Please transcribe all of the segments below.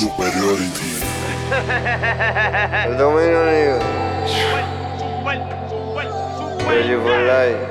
Superiority. El dominio, nigga. Ready for life.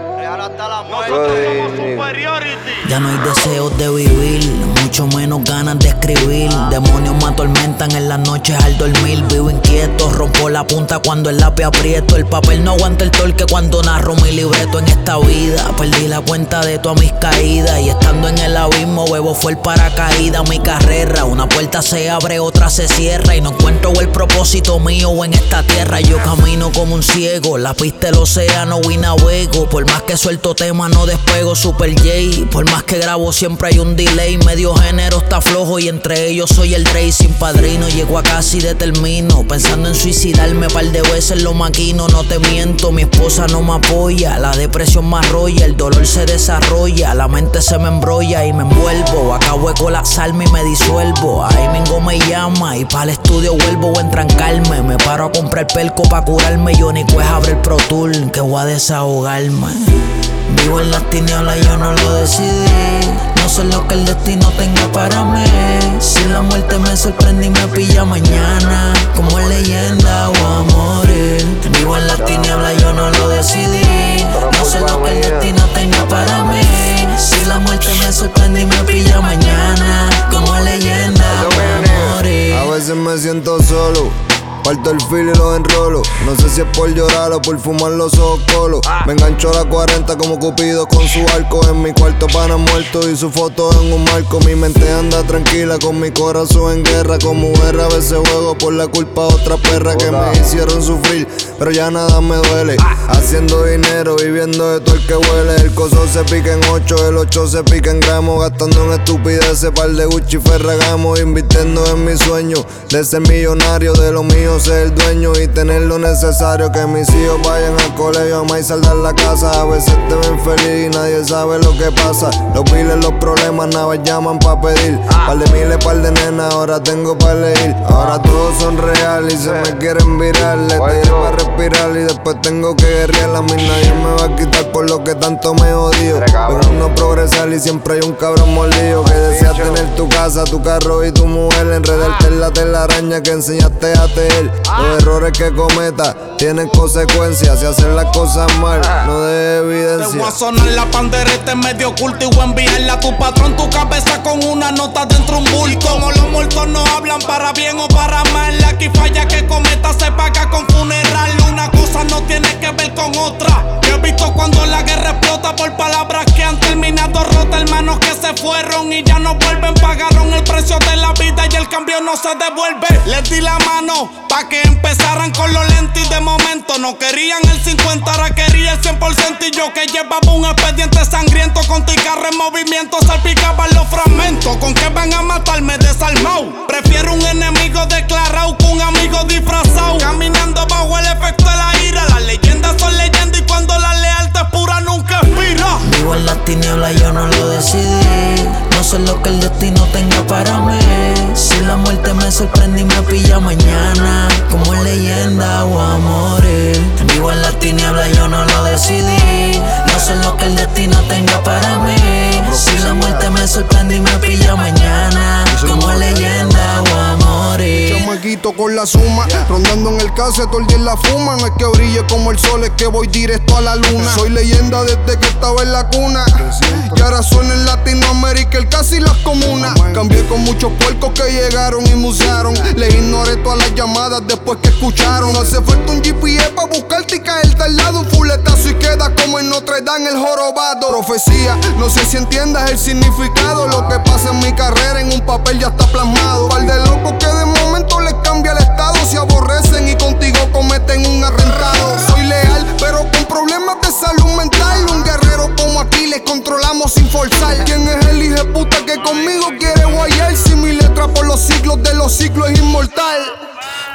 Ya no hay deseos de vivir, mucho menos ganas de escribir. Demonios me atormentan en las noches al dormir. Vivo inquieto, rompo la punta cuando el lápiz aprieto. El papel no aguanta el torque cuando narro mi libreto. En esta vida perdí la cuenta de todas mis caídas, y estando en el abismo bebo fue el paracaídas. Mi carrera, una puerta se abre, otra se cierra, y no encuentro el propósito mío en esta tierra. Yo camino como un ciego, la pista del océano y navego. Por más que suelto tema no despego, Super J. Por más que grabo siempre hay un delay. Medio género está flojo y entre ellos soy el Dre. Sin padrino llego a casa y determino, pensando en suicidarme par de veces lo maquino. No te miento, mi esposa no me apoya, la depresión me arrolla, el dolor se desarrolla, la mente se me embrolla y me envuelvo. Acabo de colapsarme y me disuelvo. Ahí Mingo me llama y para el estudio vuelvo a entrancarme. Me paro a comprar pelco pa' curarme. Johnny Quest abre el Pro Tour que voy a desahogarme. Vivo en las tinieblas, yo no lo decidí. No sé lo que el destino tenga para mí. Si la muerte me sorprende y me pilla mañana, como es leyenda voy a morir. Vivo en las tinieblas, yo no lo decidí. No sé lo que el destino tenga para mí. Si la muerte me sorprende y me pilla mañana, como es leyenda voy a morir. A veces me siento solo, parto el fil y lo enrolo. No sé si es por llorar o por fumar los ojos colos. Me engancho a la 40 como Cupido con su arco. En mi cuarto pana muerto y su foto en un marco. Mi mente anda tranquila con mi corazón en guerra. Como mujer a veces juego por la culpa de otra perra que me hicieron sufrir, pero ya nada me duele. Haciendo dinero, viviendo de todo el que huele. El coso se pica en 8, el 8 se pica en gramos. Gastando en estupideces, par de Gucci Ferragamo. Invirtiendo en mi sueño de ser millonario, de lo mío ser el dueño y tener lo necesario. Que mis hijos vayan al colegio, amar y saldar la casa. A veces te ven feliz y nadie sabe lo que pasa. Los piles, los problemas, nada llaman pa' pedir. Par de miles, par de nenas, ahora tengo pa' elegir. Ahora todos son reales y se me quieren virar. Le tiré pa' respirar y después tengo que guerrear. A mí nadie me va a quitar por lo que tanto me odio. Pero no progresar y siempre hay un cabrón mordido que desea tener tu casa, tu carro y tu mujer. Enredarte en la telaraña que enseñaste a tejer. Los errores que cometas tienen consecuencias. Si hacer las cosas mal, no dejes evidencia. Te voy a sonar la pandereta en medio oculto y voy a enviarla a tu patrón, tu cabeza con una nota dentro un bulto. Y como los muertos no hablan para bien o para mal, aquí falla que cometa se paga con funeral. Una cosa no tiene que ver con otra. Yo he visto cuando la guerra explota por palabras que han terminado rotas. Hermanos que se fueron y ya no vuelven. Pagaron el precio de la vida y el cambio no se devuelve. Les di la mano pa' que empezaran con lo lento y de momento no querían el 50, ahora quería el 100%. Y yo que llevaba un expediente sangriento con tu carro en movimiento salpicaban los fragmentos. ¿Con qué van a matarme desarmado? Prefiero un enemigo declarado que un amigo disfrazado. Caminando bajo el efecto de la ira. Las leyendas son leyendas y cuando la lealtad es pura nunca expira. Vivo en las tinieblas, yo no lo decidí. No sé lo que el destino tenga para mí. Si la muerte me sorprende y me pilla mañana, como es leyenda voy a morir. Vivo en las tinieblas, yo no lo decidí. No sé lo que el destino tenga para mí. Si la muerte me sorprende y me pilla mañana, como es leyenda voy a morir. Chamaquito con la suma, rondando en el case, todo el día en la fuma. No es que brille como el sol, es que voy directo a la luna. Soy leyenda desde que estaba en la cuna, y ahora suena en Latinoamérica el casi las comunas. Cambié con muchos puercos que llegaron y musearon. Les ignoré todas las llamadas después que escucharon. No hace falta un GPS pa' buscarte y caerte al lado. Un fuletazo y queda como en Notre Dame el jorobado. Profecía, no sé si entiendas el significado. Lo que pasa en mi carrera en un papel ya está plasmado. Par de locos que de momento les cambia el estado. Se aborrecen y contigo cometen un atentado. Soy leal, pero con problemas de salud mental. Un guerrero como aquí les controlamos sin forzar. ¿Quién es el hijo de puta que conmigo quiere guayar? Si mi letra por los siglos de los siglos es inmortal.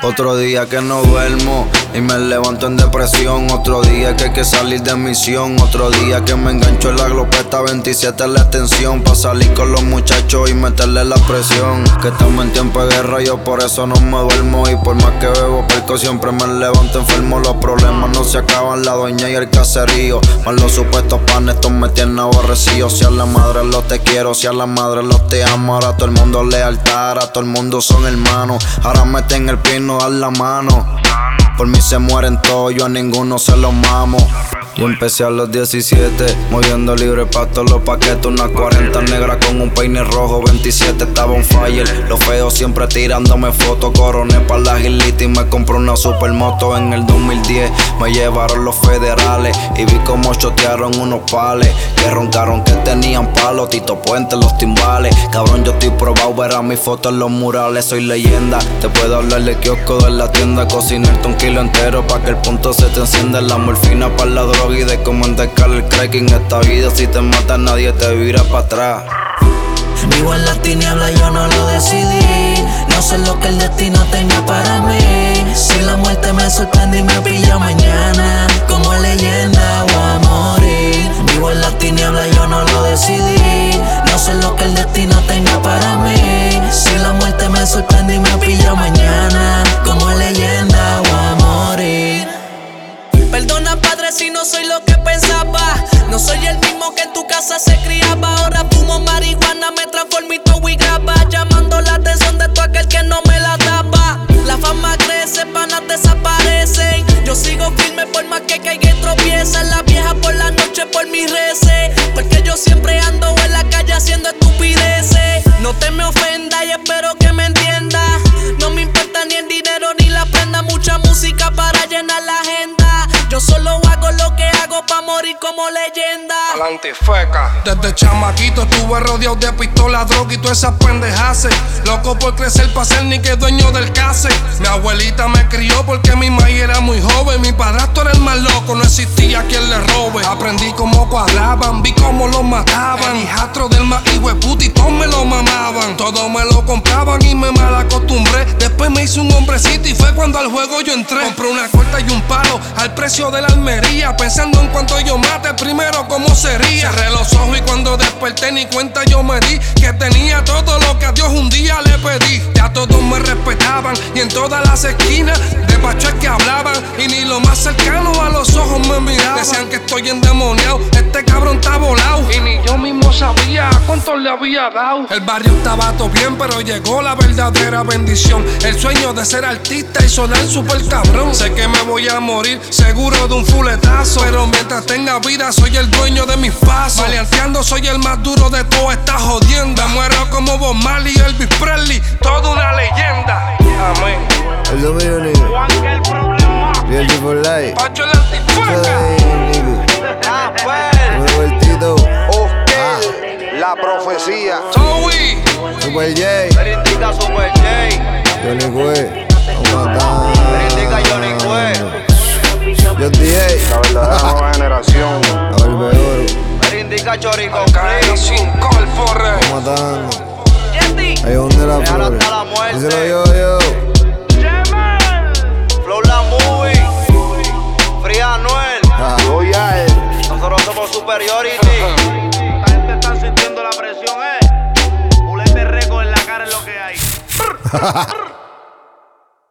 Otro día que no duermo y me levanto en depresión. Otro día que hay que salir de misión. Otro día que me engancho en la glopeta 27 en la extensión, pa' salir con los muchachos y meterle la presión. Que estamos en tiempo de guerra, yo por eso no me duermo. Y por más que bebo perco siempre me levanto enfermo. Los problemas no se acaban, la doña y el caserío. Más los supuestos panes, estos me tienen aborrecido. Si a la madre los te quiero, si a la madre los te amo. Ahora todo el mundo lealtad, ahora todo el mundo son hermanos. Ahora meten el pie y no dan la mano. Por mí se mueren todos, yo a ninguno se los mamo. Yo empecé a los 17, moviendo libre pa' todos los paquetes. Una 40 negra con un peine rojo, 27 estaba on fire. Los feos siempre tirándome fotos, coroné pa' la gilita y me compré una supermoto. En el 2010 me llevaron los federales y vi como chotearon unos pales que roncaron que tenían palos, Tito Puente, los timbales. Cabrón, yo estoy probado, verás mi foto en los murales. Soy leyenda, te puedo hablar de kiosco de la tienda, cocinarte un kilo entero pa' que el punto se te encienda. La morfina pa' la droga y de cómo endercar el crack. En esta vida si te mata nadie te vira pa' atrás. Vivo en las tinieblas, yo no lo decidí. No sé lo que el destino tenga para mí. Si la muerte me sorprende y me pilla mañana, como leyenda voy a morir. Vivo en las tinieblas, yo no lo decidí. No sé lo que el destino tenga para mí. Si la muerte me sorprende y me pilla mañana, como leyenda voy a morir. Perdona, padre, si no soy lo que pensaba. No soy el mismo que en tu casa se criaba. Ahora fumo marihuana, me transformo y todo y graba. Llamando la atención de todo aquel que no me la tapa. La fama crece, panas desaparecen. Yo sigo firme por más que caiga y tropiece. La vieja por la noche por mis reces. Porque yo siempre ando en la calle haciendo estupideces. No te me ofendas y espero que me entiendas. No me importa ni el dinero ni la prenda. Mucha música para llenar la agenda. Yo solo hago lo que hago pa' morir como leyenda. La antifeca. Desde chamaquito estuve rodeado de pistolas, droga y todas esas pendejaces. Loco por crecer pa' ser ni que dueño del case. Mi abuelita me crió porque mi maíz era muy joven. Mi padrastro era el más loco, no existía quien le robe. Aprendí cómo cuadraban, vi cómo los mataban. El hijastro del más hijo de puta y todos me lo mamaban. Todo me lo compraban y me mal acostumbré. Después me hice un hombrecito y fue cuando al juego yo entré. Compré una corta y un palo al precio de la Almería, pensando en cuanto yo mate primero cómo sería. Cerré los ojos y cuando desperté ni cuenta yo me di que tenía todo lo que a Dios un día le pedí. Ya todos me respetaban y en todas las esquinas de pacho es que hablaban y ni lo más cercano a los ojos me miraban. Decían que estoy endemoniado, este cabrón está volado y ni yo mismo sabía a cuánto le había dado. El barrio estaba todo bien pero llegó la verdadera bendición. El sueño de ser artista y sonar super cabrón. Sé que me voy a morir seguro de un fuletazo, pero mientras tenga vida soy el dueño de mis pasos. Maleanteando soy el más duro de toda esta jodienda. Me muero como Bob Marley y Elvis Presley, toda una leyenda. Amén. El dominio, nigga. Y el for life. Pacho el antifeca. Un vueltito. La profecía. Towie. Super J. Indica Super J. Johnny Cue. Vamos a matar. Indica Johnny Cue. Yo DJ. La verdadera nueva generación. A ver, oro. Indica Chorico. Caen sin corporre. Vamos matando. Ahí donde la Real flores. hasta la muerte. Díselo yo. Flow la movie. Fría Anuel. Nosotros somos Superiority. Esta gente está sintiendo la presión, Bulete Record en la cara es lo que hay.